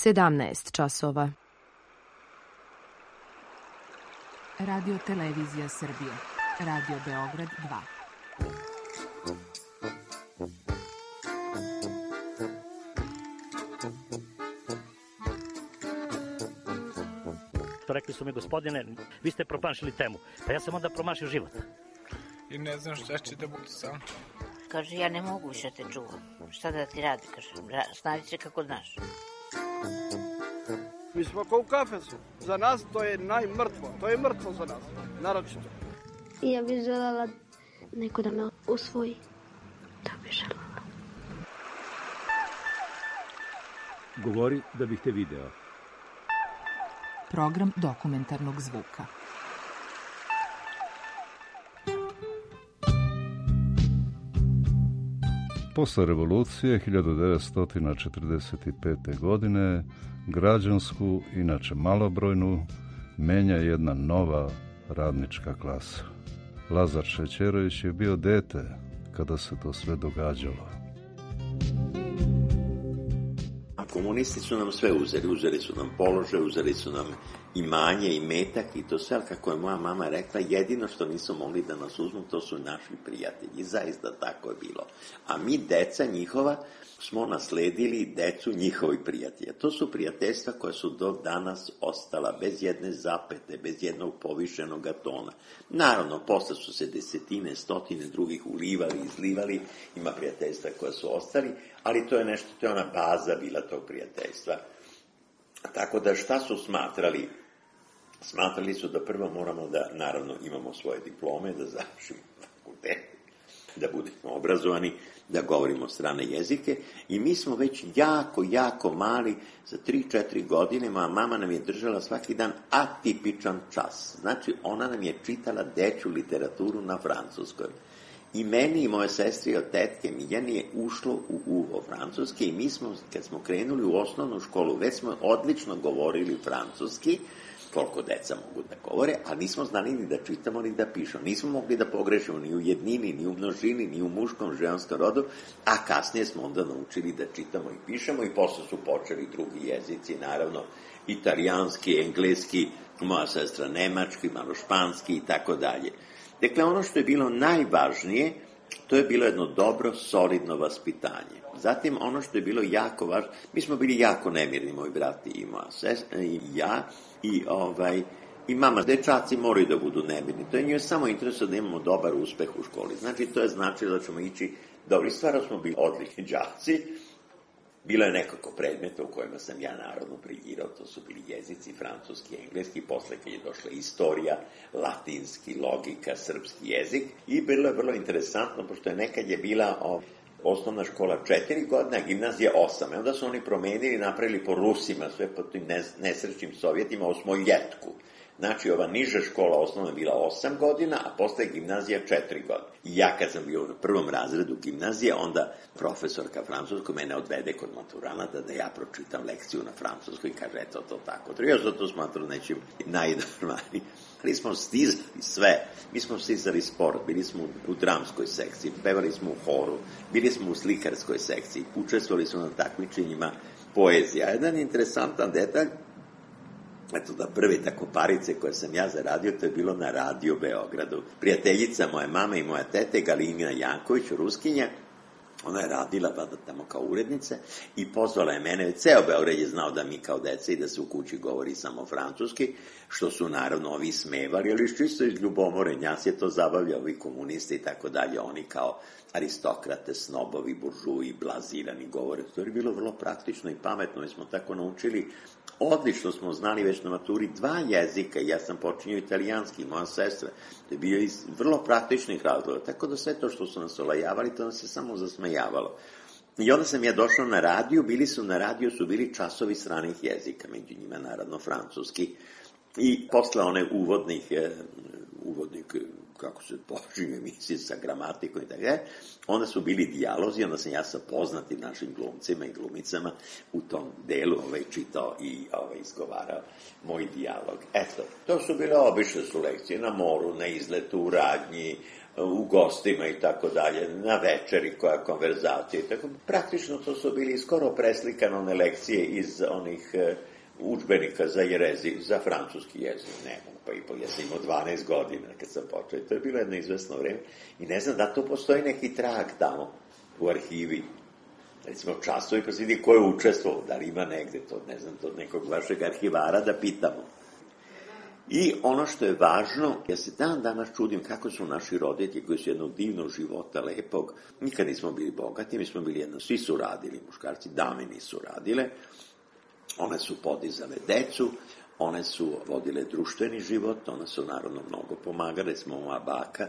17 časova. Radio Televizija Srbije. Radio Beograd 2. Rekli su mi, gospodine, vi ste promašili temu. Pa ja sam onda promašio život. I ne znam šta će da bude sam. Kaže, ja ne mogu više te čuvam. Šta da ti radi? Kaže, snađi se kako znaš. Mi smo kao u kafesu. Za nas to je najmrtvo. To je mrtvo za nas. Naročito. I ja bih željela neko da me usvoji. Da bih željela. Govori da bih te video. Program dokumentarnog zvuka. Posle revolucije 1945. godine građansku, inače malobrojnu, menja jedna nova radnička klasa. Lazar Šećerović je bio dete kada se to sve događalo. A komunisti su nam sve uzeli. Uzeli su nam položaj, uzeli su nam imanje i metak i to sve, kako je moja mama rekla, jedino što nisu mogli da nas uzmu, to su naši prijatelji. Zaista tako je bilo. A mi, deca njihova, smo nasledili decu njihovih prijatelja. To su prijateljstva koja su do danas ostala bez jedne zapete, bez jednog povišenog tona. Naravno, posle su se desetine, stotine drugih ulivali, izlivali, ima prijateljstva koja su ostali, ali to je nešto, to je ona baza bila tog prijateljstva. Tako da šta su smatrali? Smatrali su da prvo moramo da, naravno, imamo svoje diplome, da završimo fakultet, da budemo obrazovani, da govorimo strane jezike i mi smo već jako mali, za 3-4 godine, moja mama nam je držala svaki dan atipičan čas. Znači, ona nam je čitala dečju literaturu na francuskoj. I meni i moje sestri od tetke Miljani je ušlo u uvo francuski i mi smo, kad smo krenuli u osnovnu školu, već smo odlično govorili francuski, koliko deca mogu da govore, a nismo znali ni da čitamo, ni da pišemo. Nismo mogli da pogrešimo ni u jednini, ni u množini, ni u muškom, ženskom rodu, a kasnije smo onda naučili da čitamo i pišemo i posle su počeli drugi jezici, naravno, italijanski, engleski, moja sestra nemački, malo španski i tako dalje. Dakle, ono što je bilo najvažnije, to je bilo jedno dobro, solidno vaspitanje. Zatim, ono što je bilo jako važno, mi smo bili jako nemirni, moji brati i moja sestra, i ja, i mama. Dečaci moraju da budu nemirni. To je njoj samo interesno da imamo dobar uspeh u školi. Znači, to je značilo da ćemo ići dobri. Stvarno smo bili odlični đaci. Bilo je nekoliko predmeta u kojima sam ja naravno briljirao, to su bili jezici, francuski, engleski, posle kad je došla istorija, latinski, logika, srpski jezik i bilo je vrlo interesantno, pošto je nekad je bila osnovna škola 4 godine, a gimnazija 8. Onda su oni promenili, napravili po Rusima, sve po tim nesrećnim Sovjetima, osmoljetku. Znači, ova niža škola osnovna je bila 8 godina, a posle gimnazija 4 godine. I ja kad sam bio u prvom razredu gimnazije, onda profesorka francuskog mene odvede kod maturanata da ja pročitam lekciju na francuskoj i kaže, eto to tako. Ja sam to smatrao nečim najnormalniji. Ali smo stizali sve. Mi smo stizali sport, bili smo u dramskoj sekciji, pevali smo u horu, bili smo u slikarskoj sekciji, učestvovali smo na takmičenjima poezija. Jedan interesantan detalj, eto da prve takoparice koje sam ja zaradio, to je bilo na Radio Beogradu. Prijateljica moje mame i moja tete, Galina Janković, Ruskinja, ona je radila tamo kao urednica i pozvala je mene, ceo Beograd je znao da mi kao deca i da se u kući govori samo francuski, što su naravno ovi smevali, ali čisto iz ljubomore, njas je to zabavljao, ovi komunisti i tako dalje, oni kao aristokrate, snobovi, buržuji, blazirani govore. To je bilo vrlo praktično i pametno, mi smo tako naučili. Odlično smo znali već na maturi 2 jezika i ja sam počinio italijanski, moja sestra. To je bio iz vrlo praktičnih razloga. Tako da sve to što su nas olajavali, to nas je samo zasmejavalo. I onda sam ja došao na radio, na radiju su bili časovi stranih jezika, među njima naravno francuski. I posle one uvodnih kako se počinju emisije sa gramatikom i tako dalje, onda su bili dijalozi, onda sam ja sa poznatim našim glumcima i glumicama u tom delu čitao i izgovarao moj dijalog. Eto, to su bile obične su lekcije na moru, na izletu, u radnji, u gostima i tako dalje, na večeri koja konverzacija i tako. Praktično to su bili skoro preslikane one lekcije iz onih udžbenika za jerezi, za francuski jezik. Ne mogu, pa i ja sam imao 12 godina kad sam počeo. To je bilo jedno izvesno vreme i ne znam da to postoji neki trag tamo u arhivi. Recimo časovi, pa se vidi ko je učestvovao, da li ima negde to, ne znam, to nekog vašeg arhivara da pitamo. I ono što je važno, ja se dan danas čudim kako su naši roditelji koji su jednog divnog života, lepog, nikad nismo bili bogati, mi smo bili jedno, svi su radili, muškarci, dame nisu radile, one su podizale decu, one su vodile društveni život, one su naravno mnogo pomagale, smo moja baka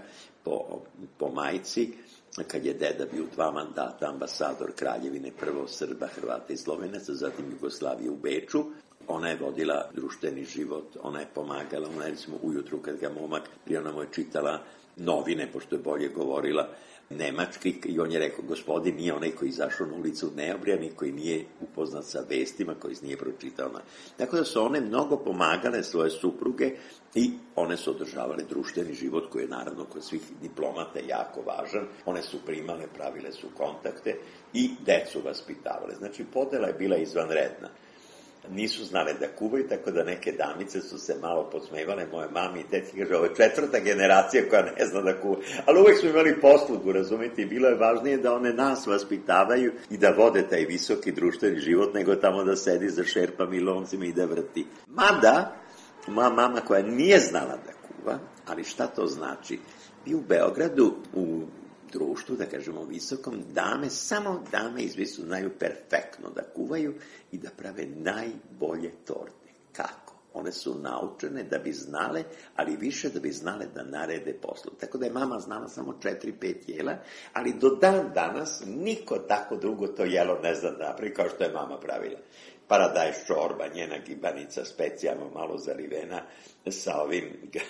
po majci, kad je deda bio 2 mandata ambasador Kraljevine, prvo Srba, Hrvata i Slovenaca, zatim Jugoslavije u Beču. Ona je vodila društveni život, ona je pomagala, ona je recimo ujutru kad ga momak, prije ona mu je čitala novine, pošto je bolje govorila nemački, i on je rekao, gospodin nije onaj koji izašao na ulicu neobrijani, koji nije upoznat sa vestima, koji nije pročitao. Tako da su one mnogo pomagale svoje supruge i one su održavale društveni život koji je naravno kod svih diplomata jako važan. One su primale, pravile su kontakte i decu vaspitavale. Znači podela je bila izvanredna. Nisu znale da kuvaju, tako da neke damice su se malo podsmevale moje mami i teci, kaže, ovo je 4. generacija koja ne zna da kuva. Ali uvek smo imali poslugu, razumete, i bilo je važnije da one nas vaspitavaju i da vode taj visoki društveni život, nego tamo da sedi za šerpama i loncima i da vrti. Mada, moja mama koja nije znala da kuva, ali šta to znači? I u Beogradu, u društvu, da kažemo visokom, samo dame izvisu znaju perfektno da kuvaju i da prave najbolje torte. Kako? One su naučene da bi znale, ali više da bi znale da narede poslu. Tako da je mama znala samo 4-5 jela, ali do dan danas niko tako drugo to jelo ne zna da napravi kao što je mama pravila. Paradajz čorba, njena gibanica, specijalno malo zarivena sa ovim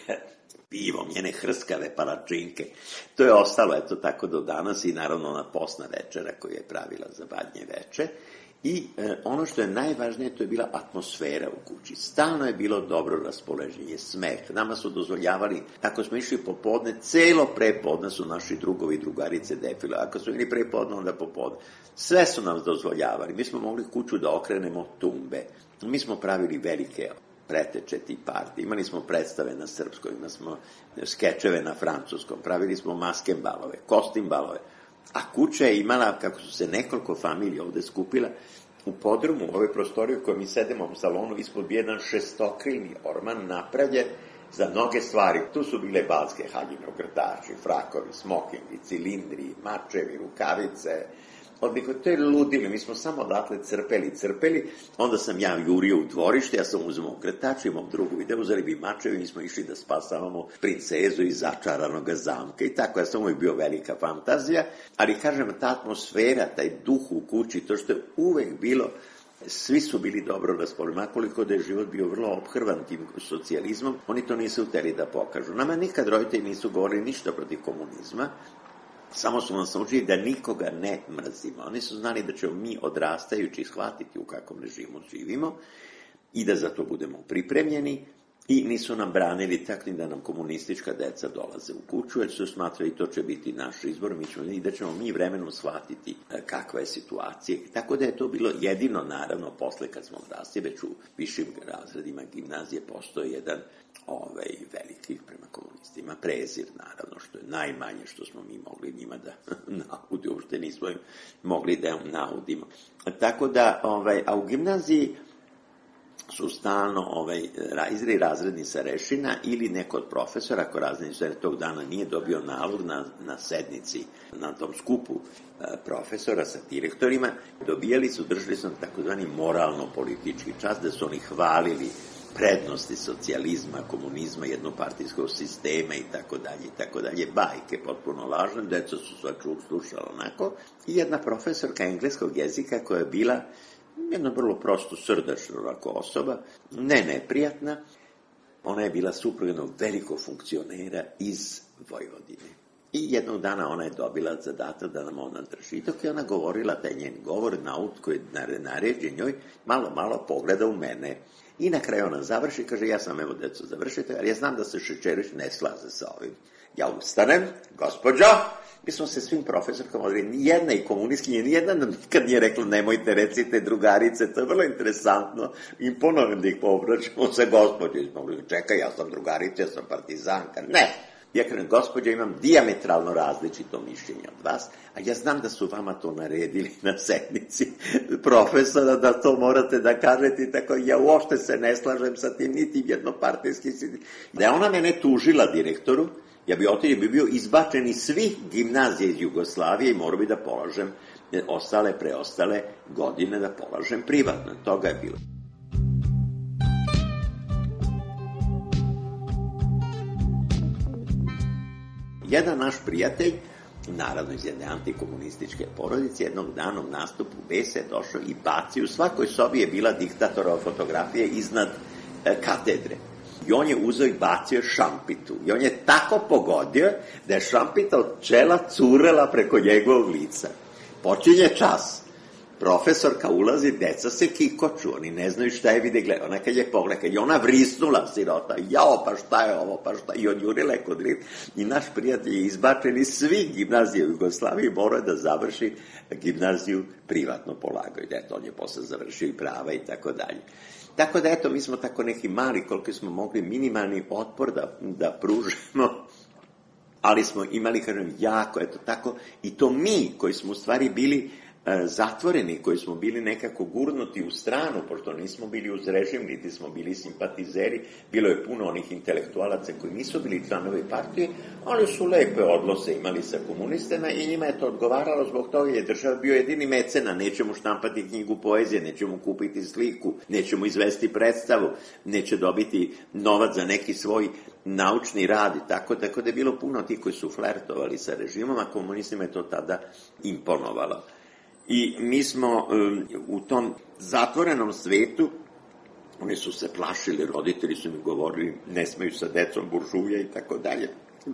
pivom, njene hrskave palačinke. To je ostalo, eto, tako do danas i naravno ona posna večera koju je pravila za Badnje veče. I ono što je najvažnije, to je bila atmosfera u kući. Stalno je bilo dobro raspoloženje, smeh. Nama su dozvoljavali, ako smo išli popodne, celo prepodne su naši drugovi i drugarice defile. Ako smo ili prepodne, onda popodne. Sve su nam dozvoljavali. Mi smo mogli kuću da okrenemo tumbe. Mi smo pravili velike preteče ti partije. Imali smo predstave na srpskoj, imali smo skečeve na francuskom, pravili smo maskenbalove, kostimbalove. A kuća je imala, kako su se nekoliko familija ovde skupila, u podrumu, u ovoj prostoriji u kojoj mi sedemo u salonu, ispod bi jedan šestokrilni orman napravljen za mnoge stvari. Tu su bile balske haljine, ogrtači, frakovi, smokingi, cilindri, mačevi, rukavice. To je ludilo, mi smo samo odatle crpeli, onda sam ja jurio u dvorište, ja sam uzmao ogrtač, imam drugu video, uzeli bi mačevi, mi smo išli da spasavamo princezu iz začaranog zamka i tako, ja sam uvijek bio velika fantazija, ali kažem, ta atmosfera, taj duh u kući, to što je uvek bilo, svi su bili dobro raspoloženi, makoliko da je život bio vrlo ophrvan tim socijalizmom, oni to nisu hteli da pokažu. Nama nikad roditelji nisu govorili ništa protiv komunizma, samo su nas naučili da nikoga ne mrzimo. Oni su znali da ćemo mi odrastajući shvatiti u kakvom režimu živimo i da za to budemo pripremljeni i nisu nam branili tako da nam komunistička deca dolaze u kuću, jer su smatrali to će biti naš izbor i da ćemo mi vremenom shvatiti kakva je situacija. Tako da je to bilo jedino, naravno, posle kad smo odrasli, već u višim razredima gimnazije postoji jedan veliki prema komunistima prezir, naravno, što je najmanje što smo mi mogli njima da naudimo, uopšte nismo im mogli da naudimo. Tako da, a u gimnaziji su stalno izri razredni starešina ili neko od profesora, ako razredni starešina tog dana nije dobio nalog na sednici, na tom skupu profesora sa direktorima, držali su takozvani moralno-politički čas, da su oni hvalili prednosti socijalizma, komunizma, jednopartijskog sistema i tako dalje, bajke potpuno lažne, deca su sva slušala onako, i jedna profesorka engleskog jezika koja je bila jedna vrlo prosto srdačna osoba, neprijatna, ona je bila supruga jednog velikog funkcionera iz Vojvodine. I jednog dana ona je dobila zadatak da nam ona drži. I dok je ona govorila, taj njen govor, naut koji je naređen njoj, malo pogleda u mene. I na kraju ona završi, kaže, ja sam, evo, deco, završite, ali ja znam da se Šećerović ne slaze sa ovim. Ja ustanem, gospođo, mi smo se svim profesorkama odredili, nijedna i komunistkinja, nijedna nam nikad nije rekla, nemojte, recite, drugarice, to je vrlo interesantno, i ponovim da ih poobraćamo sa gospođo, čekaj, ja sam drugarica, ja sam partizanka, ne. Ja kažem, gospođo, imam dijametralno različito mišljenje od vas, a ja znam da su vama to naredili na sednici profesora, da to morate da kažete, tako ja uopšte se ne slažem sa tim, niti jednopartijski sindikat. Da je ona mene tužila direktoru, ja bi bio izbačen iz svih gimnazija iz Jugoslavije i morao bi da polažem preostale godine da polažem privatno. Toga je bilo. Jedan naš prijatelj, naravno iz jedne antikomunističke porodice, jednog dana u nastupu besa je došao i bacio, u svakoj sobi je bila diktatorova fotografija iznad katedre. I on je uzeo i bacio šampitu. I on je tako pogodio da je šampita od čela curela preko njegovog lica. Počinje čas. Profesorka ulazi, deca se kikoču, oni ne znaju šta je vide, gleda. Ona kad je pogleda, kad je ona vrisnula sirota, jao, pa šta je ovo, pa šta, i odjurila je kod rit. I naš prijatelj je izbačen iz svih gimnazija u Jugoslaviji, morao je da završi gimnaziju privatno polagao. Eto, on je posle završio i prava i tako dalje. Tako da, eto, mi smo tako neki mali, koliko smo mogli, minimalni otpor da pružimo, ali smo imali, kažem, jako, eto, tako, i to mi, koji smo u stvari bili zatvoreni, koji smo bili nekako gurnuti u stranu, pošto nismo bili uz režim, niti smo bili simpatizeri, bilo je puno onih intelektualaca koji nisu bili članovi partije, ali su lepe odnose imali sa komunistima i njima je to odgovaralo, zbog toga je država bio jedini mecena, neće mu štampati knjigu poezije, neće mu kupiti sliku, neće mu izvesti predstavu, neće dobiti novac za neki svoj naučni rad, tako da je bilo puno tih koji su flertovali sa režimom, a komunistima je to tada imponovalo. I mi smo u tom zatvorenom svetu, oni su se plašili, roditelji su mi govorili, ne smeju sa decom buržuja i tako dalje,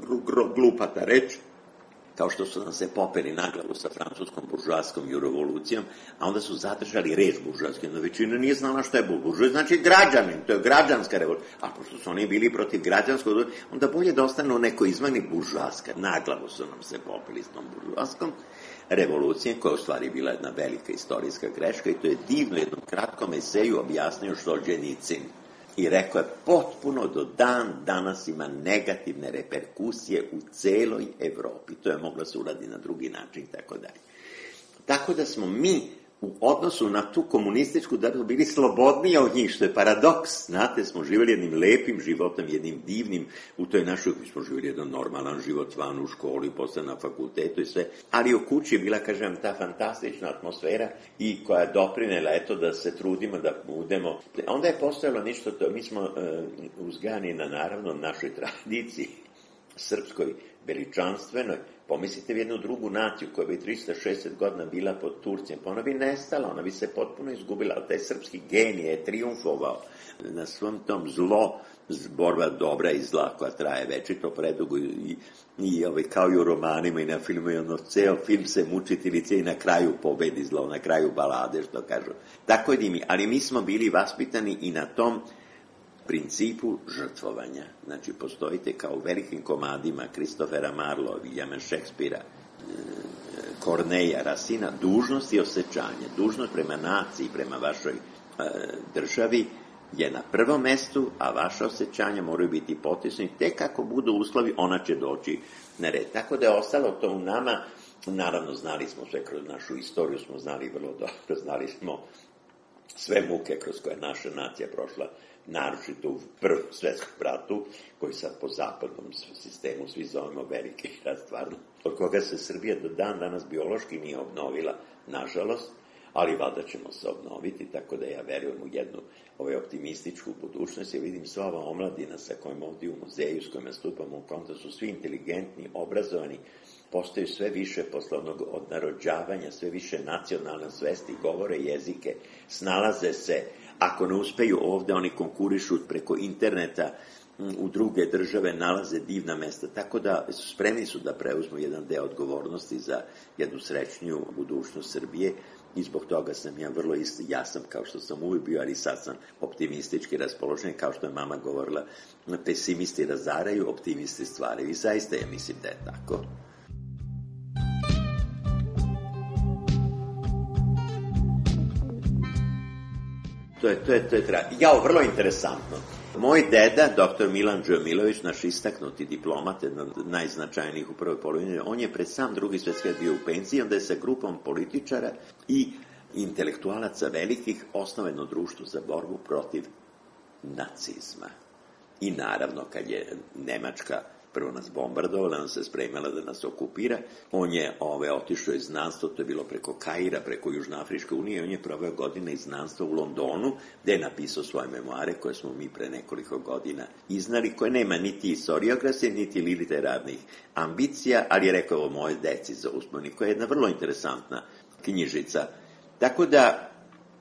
glupata reč, kao što su nam se popeli na glavu sa francuskom buržuaskom i revolucijom, a onda su zadržali reč buržuaske, no većina nije znala šta je buržuja, znači građanin, to je građanska revolucija, a pošto su oni bili protiv građanskog, onda bolje da ostane u nekoj izmeni buržuaska, na glavu su nam se popeli s tom buržuaskom revolucijom, koja je u stvari bila jedna velika istorijska greška, i to je divno jednom kratkom eseju objasnio Solženjicin. I rekao je, potpuno do dan danas ima negativne reperkusije u celoj Evropi. To je moglo se uradi na drugi način, tako dalje. Tako da smo mi u odnosu na tu komunističku državu bili slobodniji od njih, što je paradoks. Znate, smo živjeli jednim lepim životom, jednim divnim, u toj našoj, smo živjeli jedan normalan život van u školi, posle na fakultetu i sve, ali u kući je bila, kažem, ta fantastična atmosfera i koja je doprinela, eto, da se trudimo, da budemo. Onda je postojalo ništa to, mi smo uzgajani na, naravno, našoj tradiciji, srpskoj, veličanstvenoj. Pomislite vi jednu drugu naciju koja bi 360 godina bila pod Turcima, pa ona bi nestala, ona bi se potpuno izgubila, ali taj srpski genij je triumfovao na svom tom borba dobra i zla koja traje večito predugo i kao i u romanima i na filmu, ceo film se mučitilice i na kraju pobedi zlo, na kraju balade, što kažu. Tako je mi, ali mi smo bili vaspitani i na tom principu žrtvovanja. Znači, postojite kao u velikim komadima Kristofera Marlowa, Williama Shakespearea, Corneilla, Racina, dužnost i osjećanje. Dužnost prema naciji, prema vašoj državi je na prvom mestu, a vaše osjećanja moraju biti potisnuti. Tek kako budu uslovi, ona će doći na red. Tako da je ostalo to u nama. Naravno, znali smo sve kroz našu istoriju, smo znali vrlo dobro, znali smo sve muke kroz koje naša nacija prošla, naročito u Prvom svetskom ratu, koji sad po zapadnom sistemu svi zovemo veliki rat, stvarno, od koga se Srbija do dan danas biološki nije obnovila, nažalost, ali valjda ćemo se obnoviti, tako da ja verujem u jednu optimističku budućnost. Ja vidim sva ova omladina sa kojima ovdje u muzeju, s kojima stupamo u kontakt, su svi inteligentni, obrazovani, postaju sve više posle onog odnarođavanja, sve više nacionalne svesti, govore jezike, snalaze se. Ako ne uspeju ovde, oni konkurišu preko interneta u druge države nalaze divna mesta, tako da spremni su da preuzmu jedan deo odgovornosti za jednu srećniju budućnost Srbije i zbog toga sam ja vrlo isti, ja sam kao što sam uvijek bio, ali sad sam optimistički raspoložen, kao što je mama govorila, pesimisti razaraju, optimisti stvaraju i zaista ja mislim da je tako. To je vrlo interesantno. Moj deda, dr. Milan Džemilović, naš istaknuti diplomat, jedan od najznačajnijih u prvoj polovini, on je pred sam drugi svjetski rat bio u penziji, onda je sa grupom političara i intelektualaca velikih osnovano društvo za borbu protiv nacizma. I naravno, kad je Nemačka prvo nas bombardovala, nam se spremala da nas okupira, on je otišao iz znanstva, to je bilo preko Kaira, preko Južnoafričke unije, on je proveo godine iz znanstva u Londonu, gde je napisao svoje memoare, koje smo mi pre nekoliko godina iznali, koje nema niti istoriografije, niti literarnih ambicija, ali je rekao ovo moje deci za uspomenu, koja je jedna vrlo interesantna knjižica. Tako da,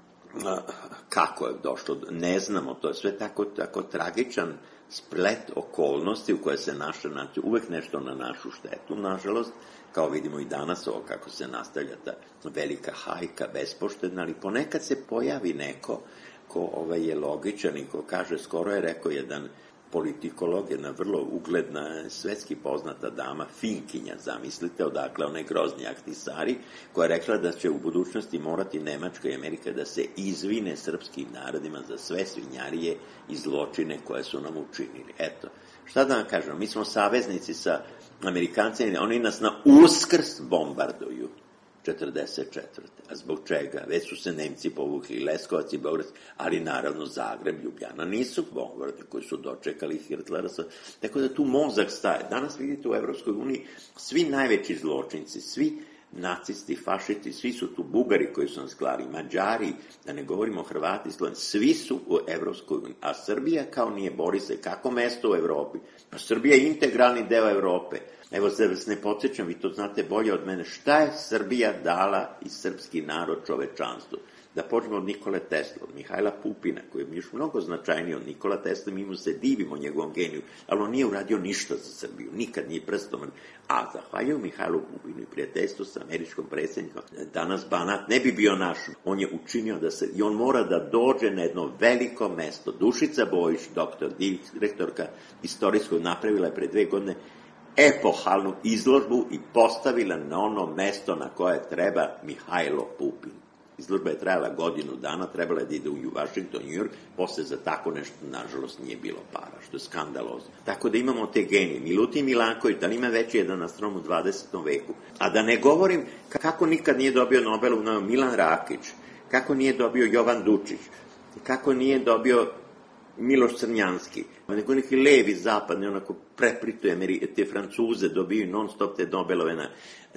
kako je došlo, ne znamo, to je sve tako tragičan splet okolnosti u koje se naša nacija, uvek nešto na našu štetu, nažalost, kao vidimo i danas ovo kako se nastavlja ta velika hajka, bespoštedna, ali ponekad se pojavi neko ko je logičan i ko kaže, skoro je rekao jedan politikolog, jedna vrlo ugledna, svetski poznata dama, Finkinja, zamislite, odakle onaj grozni Ahtisari, koja je rekla da će u budućnosti morati Nemačka i Amerika da se izvine srpskim narodima za sve svinjarije i zločine koje su nam učinili. Eto, šta da vam kažem, mi smo saveznici sa Amerikancima, oni nas na Uskrs bombarduju. 44. A zbog čega? Već su se Nemci povukli, Leskovac i Beograd, ali naravno Zagreb, Ljubljana nisu bombardi koji su dočekali Hitlera. Tako da tu mozak staje. Danas vidite u Evropskoj uniji svi najveći zločinci, svi nacisti, fašisti, svi su tu Bugari koji su nas klali, Mađari, da ne govorimo Hrvati, Slovenci, svi su u Evropskoj uniji. A Srbija kao nije, bori se, kako mesto u Evropi? Pa Srbija je integralni deo Evrope. Evo, da vas ne podsjećam, vi to znate bolje od mene, šta je Srbija dala i srpski narod čovečanstvu? Da počnemo od Nikole Tesla, od Mihajla Pupina, koji je još mnogo značajniji od Nikola Tesla, mi mu se divimo njegovom geniju, ali on nije uradio ništa za Srbiju, nikad nije prstom. A zahvaljujem Mihajlu Pupinu i prijateljstvu sa američkom predsjednikom, danas Banat ne bi bio naš. On je učinio da se, i on mora da dođe na jedno veliko mesto. Dušica Bojić, direktorka istorijskog, napravila je pre 2 godine epohalnu izložbu i postavila na ono mesto na koje treba Mihajlo Pupin. Izložba je trajala godinu dana, trebala je da ide u Washington, New York, posle za tako nešto, nažalost, nije bilo para, što je skandalozno. Tako da imamo te genije. Milutin Milanković, da li ima veći jedan astronom u 20. veku? A da ne govorim kako nikad nije dobio Nobelovu Milan Rakić, kako nije dobio Jovan Dučić, kako nije dobio Miloš Crnjanski, nego neki levi zapadni, onako preprituje te Francuze, dobiju non stop te Nobelove,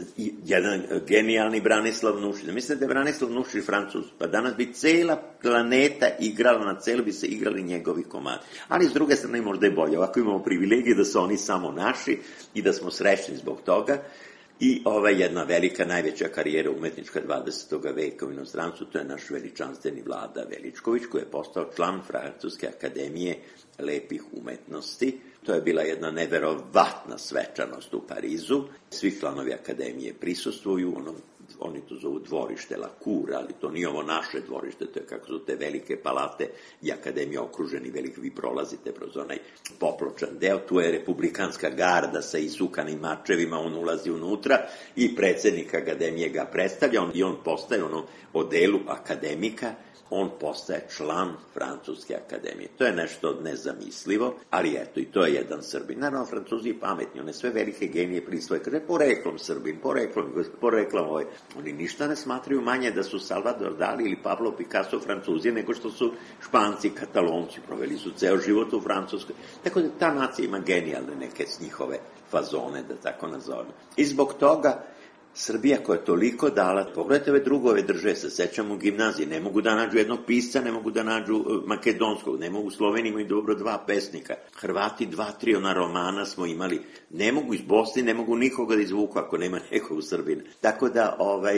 jedan genijalni Branislav Nušić. Mislite da je Branislav Nušić Francuz, pa danas bi cela planeta igrala, na celu bi se igrali njegovi komadi. Ali s druge strane možda je bolje, ovako imamo privilegije da su oni samo naši i da smo srećni zbog toga. I jedna velika, najveća karijera umetnička 20. veka u inostranstvu, to je naš veličanstveni Vlada Veličković, koji je postao član Francuske akademije lepih umetnosti. To je bila jedna neverovatna svečanost u Parizu. Svi članovi akademije prisustvuju, oni to zovu dvorište La Cour, ali to nije ovo naše dvorište, to je kako su te velike palate i akademija okruženi veliki, vi prolazite kroz onaj popločan deo, tu je republikanska garda sa isukanim mačevima, on ulazi unutra i predsjednik akademije ga predstavlja i on postaje odelu akademika, on postaje član Francuske akademije. To je nešto nezamislivo, ali eto, i to je jedan Srbin. Naravno, Francuzi je pametni, one sve velike genije prisvoje, kaže, poreklom Srbin, poreklom ovaj. Oni ništa ne smatraju manje da su Salvador Dali ili Pablo Picasso Francuzi, nego što su Španci, Katalonci, proveli su ceo život u Francuskoj. Tako da ta nacija ima genijalne neke njihove fazone, da tako nazovem. I zbog toga Srbija koja je toliko dala, pogledajte ove drugove države, se sećam u gimnaziji, ne mogu da nađu jednog pisca, ne mogu da nađu makedonskog, ne mogu u Sloveniji imaju dobro 2 pesnika, Hrvati 2-3 romana smo imali, ne mogu iz Bosne, ne mogu nikoga da izvuku ako nema nekog u Srbiji. Tako da,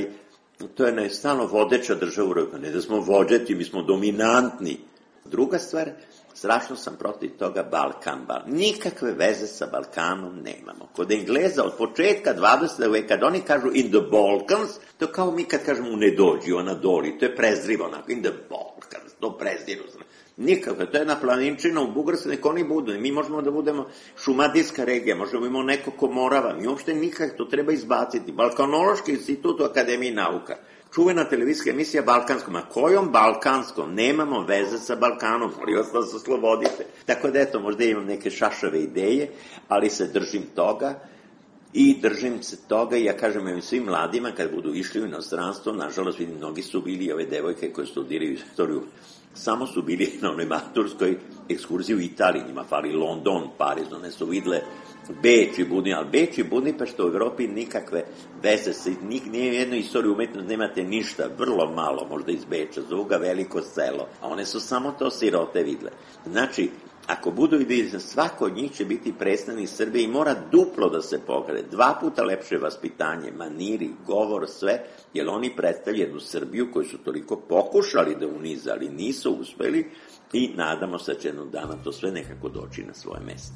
to je stalno vodeća država u Evropi, ne da smo vođeti, mi smo dominantni. Druga stvar, Strašno sam protiv toga Balkan. Nikakve veze sa Balkanom nemamo. Kod Engleza od početka 20. veka, kad oni kažu in the Balkans, to kao mi kad kažemo u ne dođi, ona doli, to je prezrivo onako, in the Balkans, to prezrivo. Nikakve, to je jedna planinčina u Bugarskoj, nek oni budu. Mi možemo da budemo šumadijska regija, možemo imamo neko ko Morava, mi uopšte nikak, to treba izbaciti. Balkanološki institut u Akademiji nauka. Čuvena televizijska emisija Balkanskom, a kojom Balkanskom? Nemamo veze sa Balkanom, molim vas da se oslobodite. Tako da eto, možda imam neke šašave ideje, ali se držim toga i držim se toga i ja kažem ovim svim mladima kad budu išli u inostranstvo, nažalost vidim, mnogi su bili ove devojke koje studiraju istoriju, samo su bili na onoj maturskoj ekskurziji u Italiji, njima fali London, Pariz, one su vidle Beč i Budimpešta, ali Beč i Budimpešta u Evropi nikakve veze, nije jednu istoriju umetnosti, nemate ništa, vrlo malo, možda iz Beča, zovu ga veliko selo, a one su samo to sirote vidle. Znači, ako budu vidjeti, svako od njih će biti predstavnik Srbije i mora duplo da se poglede, 2 puta lepše vaspitanje, maniri, govor, sve, jer oni predstavljaju jednu Srbiju koju su toliko pokušali da unize, ali nisu uspeli i nadamo se da će jednog dana to sve nekako doći na svoje mesto.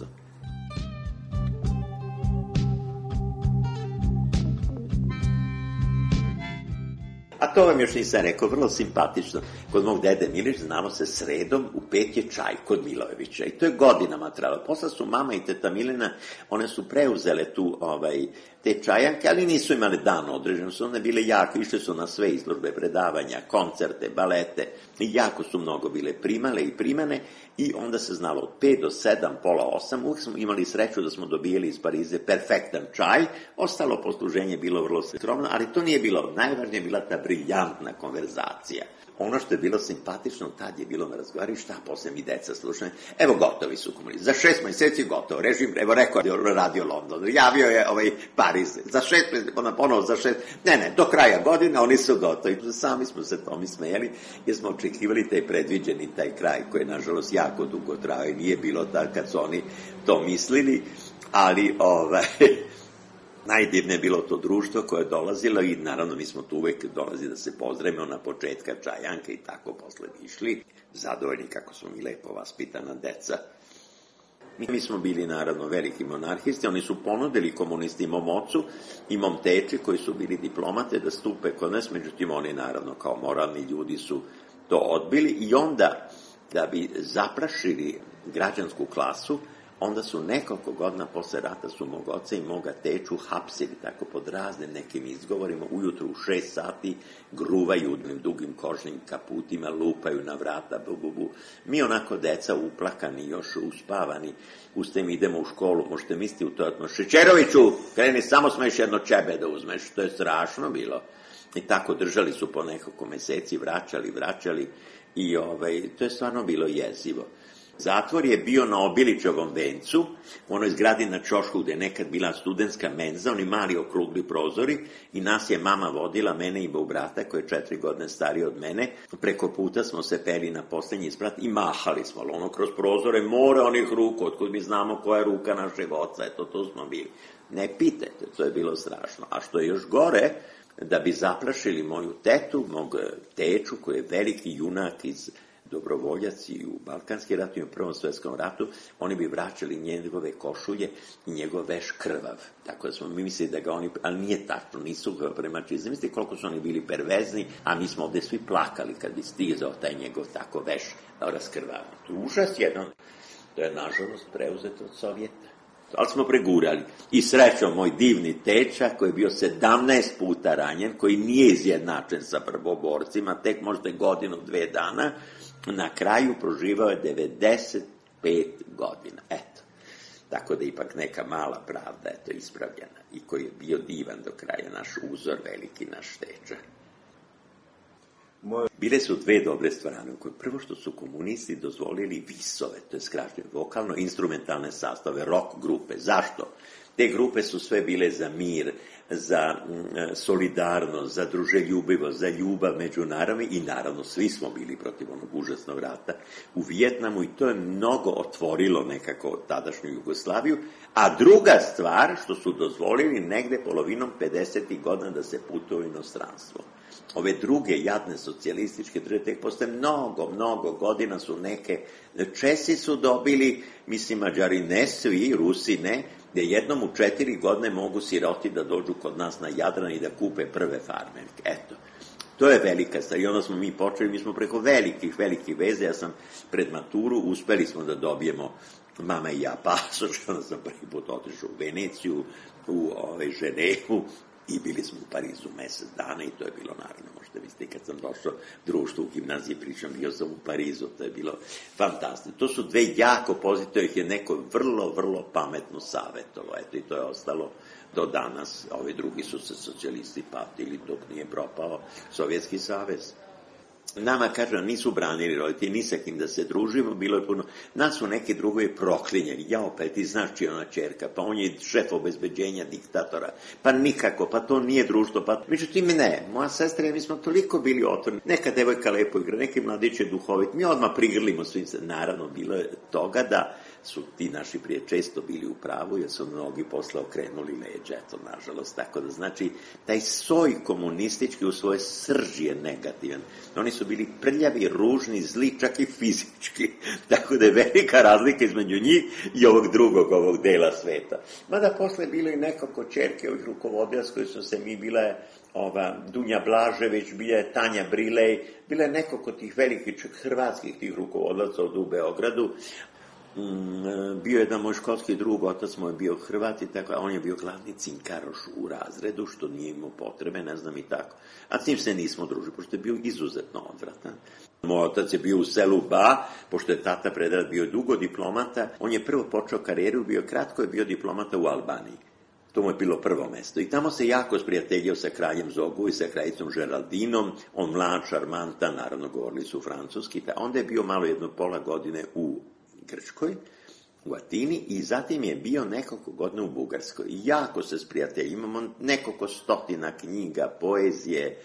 A to vam još nisam rekao, vrlo simpatično. Kod mog dede Milić znalo se sredom u 5 je čaj kod Milojevića. I to je godinama trajalo. Posle su mama i teta Milena, one su preuzele tu te čajanke, ali nisu imale dan određen. Su one bile jako, išle su na sve izložbe, predavanja, koncerte, balete. I jako su mnogo bile primale i primane. I onda se znalo od 5 do 7, pola 8, uvijek smo imali sreću da smo dobijeli iz Parize perfektan čaj, ostalo posluženje bilo vrlo skromno, ali to nije bilo, najvažnije je bila ta briljantna konverzacija. Ono što je bilo simpatično, tad je bilo na razgovaru, šta posle mi deca slušaju, evo gotovi su komunisti, za 6 meseci gotovo, režim, evo rekao je Radio London, javio je Pariz, za 6 meseci, ponovo za 6, ne, do kraja godine oni su gotovi. Sami smo se tomi smejali, jer smo očekivali taj predviđeni, taj kraj koji je nažalost jako dugo trajao i nije bilo tako kad su oni to mislili, ali najdivnije je bilo to društvo koje je dolazilo i naravno mi smo tu uvek dolazili da se pozdravimo na početka čajanke i tako posle išli, zadovoljni kako smo mi lepo vaspitana deca. Mi smo bili naravno veliki monarhisti, oni su ponudili komunisti mom ocu i mom teči koji su bili diplomate da stupe kod nas, međutim oni naravno kao moralni ljudi su to odbili i onda da bi zaprašili građansku klasu, onda su nekoliko godina posle rata su mog oca i moga teču hapsili tako pod raznim nekim izgovorima, ujutru u 6 sati gruvaju u dugim kožnim kaputima, lupaju na vrata, bu. Mi onako deca uplakani, još uspavani, ustajemo, idemo u školu, možete misliti u to, Šećeroviću, kreni, samo smeš jedno čebe da uzmeš, to je strašno bilo. I tako držali su po nekoliko meseci, vraćali i to je stvarno bilo jezivo. Zatvor je bio na Obilićevom vencu, u onoj zgradi na Ćošku gde je nekad bila studentska menza, oni mali okrugli prozori i nas je mama vodila, mene i brata koji je 4 godine stariji od mene, preko puta smo se peli na poslednji sprat i mahali smo, ono kroz prozore, more onih ruka, otkud mi znamo koja je ruka našeg oca, eto tu smo bili. Ne pitajte, to je bilo strašno. A što je još gore, da bi zaplašili moju tetu, mog teču koji je veliki junak iz dobrovoljac i u Balkanski rat i u Prvom svetskom ratu, oni bi vraćali njegove košulje i njegov veš krvav. Tako da smo mi mislili da ga oni, ali nije tačno, nisu ga premačili. Mislite koliko su oni bili pervezni, a mi smo ovde svi plakali kad bi stizao taj njegov tako veš raskrvavan. To je užas jedan. To je nažalost preuzeto od Sovjeta. Ali smo pregurali. I srećom, moj divni teča, koji je bio 17 puta ranjen, koji nije izjednačen sa prvoborcima, tek možda godinu, 2 dana, na kraju proživao je 95 godina. Eto. Tako da ipak neka mala pravda je to ispravljena. I koji je bio divan do kraja, naš uzor, veliki naš teča. Bile su 2 dobre stvarane, u kojoj prvo što su komunisti dozvolili visove, to je skraćeno, vokalno-instrumentalne sastave, rock grupe. Zašto? Te grupe su sve bile za mir, za solidarnost, za druželjubivost, za ljubav među narodima i naravno svi smo bili protiv onog užasnog rata u Vijetnamu i to je mnogo otvorilo nekako tadašnju Jugoslaviju. A druga stvar što su dozvolili negde polovinom 50. godina da se putuje u inostranstvo. ove druge jadne socijalističke države tek posle mnogo godina su neke, Česi su dobili, mislim Mađari ne svi, Rusi ne, gde jednom u 4 godine mogu siroti da dođu kod nas na Jadran i da kupe prve farmerke, eto. To je velika stvar i onda smo mi počeli, mi smo preko velikih veze, ja sam pred maturu, uspeli smo da dobijemo mama i ja pasoš, onda sam prvi put otišao u Veneciju, u Ženevu i bili smo u Parizu mesec dana i to je bilo naravno, možete misliti, kad sam došao društvo u gimnaziji, pričam, bio sam u Parizu, to je bilo fantastično. To su dve jako pozitivne, ih je neko vrlo pametno savjetovao, eto i to je ostalo do danas. Ovi drugi su se socijalisti patili dok nije propao Sovjetski savez. Nama, kažem, nisu branili roditelji, ni sa kim da se družimo, bilo je puno. Nas su neki drugovi proklinjali, ja opet, ti znaš čija ona čerka, pa on je šef obezbeđenja diktatora, pa nikako, pa to nije društvo, pa... Međutim, ne, moja sestra i mi smo toliko bili otvoreni, neka devojka lepo igra, neki mladić je duhovit, mi odmah prigrlimo svim se, naravno, bilo je toga da su ti naši prije često bili u pravu, jer su mnogi posle okrenuli leđa, eto, nažalost, tako da znači, taj soj komunistički u svojoj srži je negativan. Oni su bili prljavi, ružni, zli, čak i fizički, tako da je velika razlika između njih i ovog dela sveta. Mada posle je bilo i nekako čerke ovih rukovodila s koji su se mi bile, Dunja Blažević, bila je Tanja Brilej, bila je nekako tih velikih, čak hrvatskih tih rukovodilaca od u Beogradu. Bio je jedan moj školski drug, otac moj je bio Hrvat i tako, a on je bio glavni cinkaroš u razredu, što nije imao potrebe, ne znam i tako. A s njim se nismo družili, pošto je bio izuzetno odvratan. Moj otac je bio u selu Ba, pošto je tata Predrag bio dugo diplomata, on je prvo počeo karijeru, bio kratko, je bio diplomata u Albaniji. To mu je bilo prvo mesto. I tamo se jako sprijateljio sa kraljem Zogu i sa kraljicom Žeraldinom, on mlad, šarmantan, naravno govorili su francuski, onda je bio malo 1,5 godine u Grčkoj, u Atini i zatim je bio nekoliko godina u Bugarskoj. Jako se sprijatelji, imamo nekoliko stotina knjiga, poezije,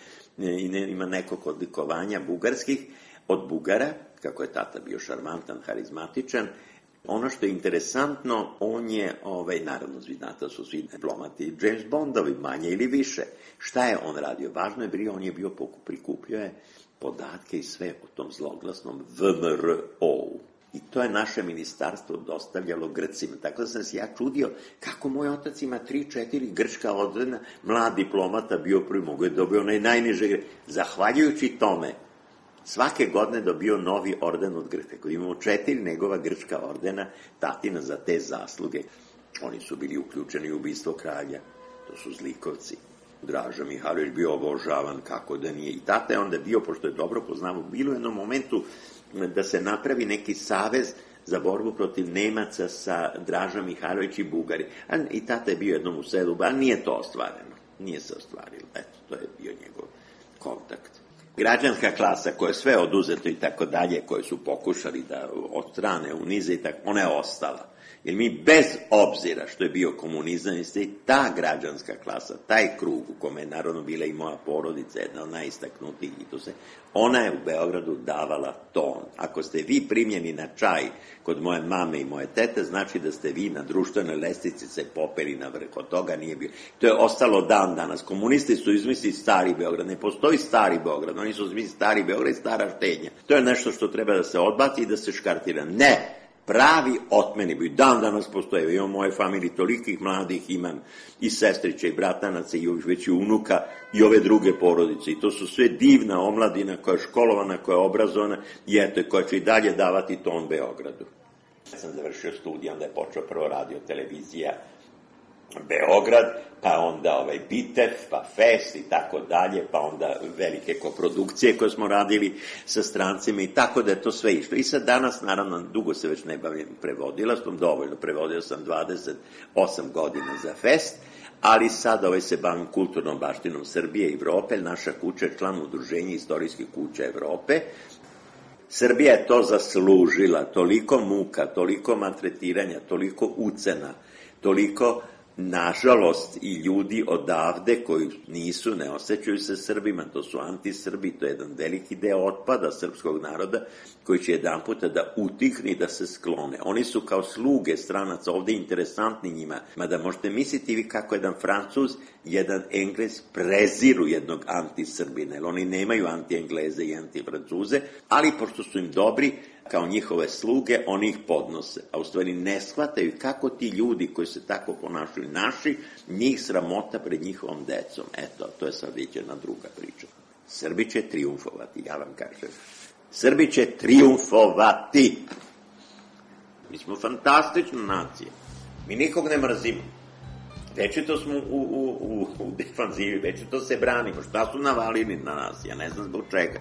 ima nekoliko odlikovanja bugarskih od Bugara, kako je tata bio šarmantan, harizmatičan. Ono što je interesantno, on je, naravno, znate, su svi diplomati James Bondovi, manje ili više. Šta je on radio? Važno je bilo, on je bio prikupljao je podatke i sve o tom zloglasnom VMRO-u. I to je naše ministarstvo dostavljalo Grcima. Tako da sam se ja čudio kako moj otac ima 3-4 grčka ordena, mlad diplomata bio prvi, mogo je dobio onaj najniže. Zahvaljujući tome, svake godine dobio novi orden od Grčka. Kod imamo 4 njegova grčka ordena, tatina za te zasluge. Oni su bili uključeni u ubistvo kralja. To su zlikovci. Draža Mihajlović bio obožavan, kako da nije. I tata je onda bio, pošto je dobro poznavao, bilo u jednom momentu da se napravi neki savez za borbu protiv Nemaca sa Dražom Mihajlović i Bugari. I tata je bio jednom u selu, ali nije to ostvareno. Nije se ostvarilo. Eto, to je bio njegov kontakt. Građanska klasa koja je sve oduzeto i tako dalje, koje su pokušali da odstrane, unize i tako, ona je ostala. Jer mi bez obzira što je bio komunizam, i ta građanska klasa, taj krug u kome je naravno bila i moja porodica, jedna od najistaknutijih i to se, ona je u Beogradu davala ton. Ako ste vi primljeni na čaj kod moje mame i moje tete, znači da ste vi na društvenoj lestvici se popeli na vrh. Od toga nije bilo. To je ostalo dan danas. Komunisti su izmislili stari Beograd. Ne postoji stari Beograd. Oni su izmislili stari Beograd i stara štednja. To je nešto što treba da se odbaci i da se škartira. Ne! Pravi otmeni bi. Dan danas postoje. Imam moje familije tolikih mladih, imam i sestrića i bratanaca i već i unuka i ove druge porodice. I to su sve divna omladina koja je školovana, koja je obrazovana i eto, koja će i dalje davati ton Beogradu. Ja sam završio studij, onda je počeo prvo radio televizija Beograd, pa onda Bitev, pa Fest i tako dalje, pa onda velike koprodukcije koje smo radili sa strancima i tako da je to sve išlo. I sad danas, naravno, dugo se već ne bavim prevodilaštvom, dovoljno, prevodio sam 28 godina za Fest, ali sad se bavim kulturnom baštinom Srbije i Evrope, naša kuća je član udruženja istorijskih kuća Evrope. Srbija je to zaslužila, toliko muka, toliko maltretiranja, toliko ucena, toliko nažalost, i ljudi odavde koji nisu, ne osjećaju se Srbima, to su antisrbi, to je jedan veliki deo otpada srpskog naroda koji će jedan puta da utihne i da se sklone. Oni su kao sluge stranaca ovde interesantni njima, mada možete misliti vi kako jedan Francuz, jedan Englez preziru jednog antisrbina, jer oni nemaju anti-Engleze i anti-Francuze, ali pošto su im dobri, kao njihove sluge, oni ih podnose. A u stvari ne shvataju kako ti ljudi koji se tako ponašaju naši, njih sramota pred njihovom decom. Eto, to je sad već jedna druga priča. Srbi će triumfovati, ja vam kažem. Srbi će triumfovati. Mi smo fantastična nacija. Mi nikog ne mrzimo. Večito smo u defanzivi, večito se branimo. Šta su navalili na nas? Ja ne znam zbog čega.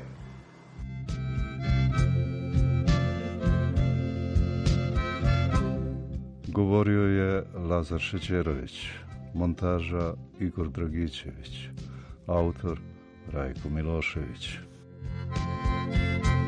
Govorio je Lazar Šećerović, montaža Igor Dragićević, autor Rajko Milošević.